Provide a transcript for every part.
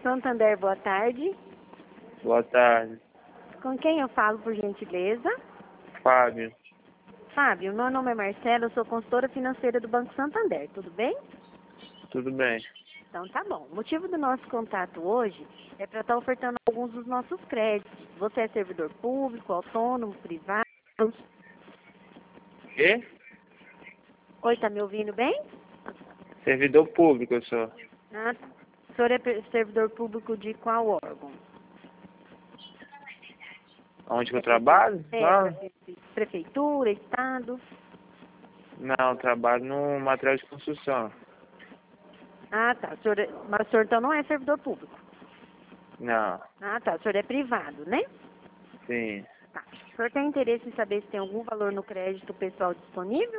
Santander, boa tarde. Boa tarde. Com quem eu falo, por gentileza? Fábio. Fábio, meu nome é Marcela, eu sou consultora financeira do Banco Santander, tudo bem? Tudo bem? Então tá bom. O motivo do nosso contato hoje é para estar ofertando alguns dos nossos créditos. Você é servidor público, autônomo, privado? Quê? Oi, tá me ouvindo bem? Servidor público eu sou. Ah, o senhor é servidor público de qual órgão? Onde que eu trabalho? Não, Prefeitura, Estado? não, eu trabalho no material de construção. Ah, tá. Mas o senhor então não é servidor público? Não, Ah, tá. O senhor é privado, né? sim. Tá. O senhor tem interesse em saber se tem algum valor no crédito pessoal disponível?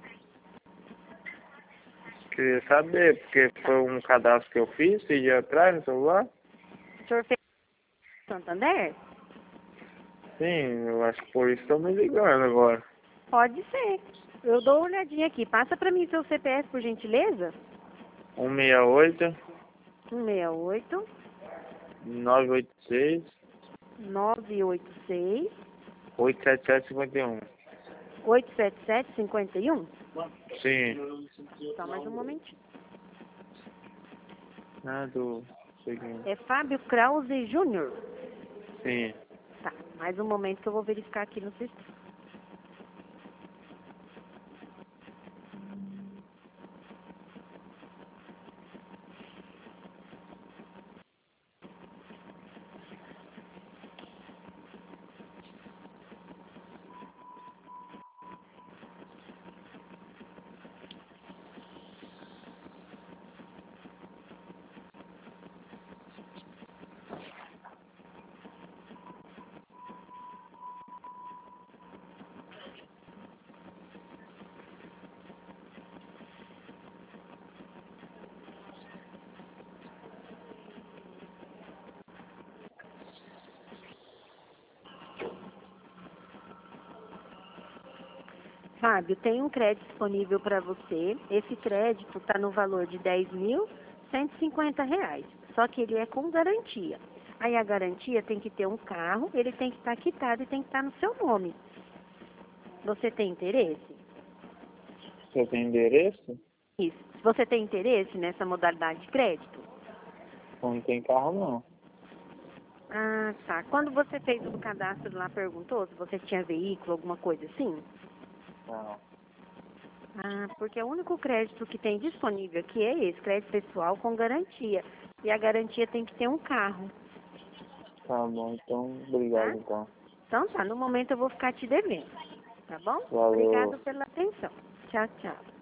Queria saber, porque foi um cadastro que eu fiz esse dia atrás no celular. O senhor fez Santander? Sim, eu acho que por isso estou me ligando agora. Pode ser. Eu dou uma olhadinha aqui. Passa para mim seu CPF, por gentileza. 168 168 986 986 87751. 877 51. Sim. Só mais um momentinho. Ah, do seguinte. É Fábio Krause Júnior. Sim. Tá. Mais um momento que eu vou verificar aqui no sistema. Fábio, tem um crédito disponível para você. Esse crédito está no valor de R$ 10.150. Só que ele é com garantia. Aí a garantia tem que ter um carro, ele tem que estar quitado e tem que estar no seu nome. Você tem interesse? Você tem endereço? Isso. Você tem interesse nessa modalidade de crédito? Não tem carro, não. Ah, tá. Quando você fez o cadastro lá, perguntou se você tinha veículo, alguma coisa assim? Não. Ah, porque o único crédito que tem disponível aqui é esse, crédito pessoal com garantia. E a garantia tem que ter um carro, Tá bom, então, obrigado, tá? então. Então tá, no momento eu vou ficar te devendo, tá bom? Valeu. Obrigado pela atenção. Tchau, tchau.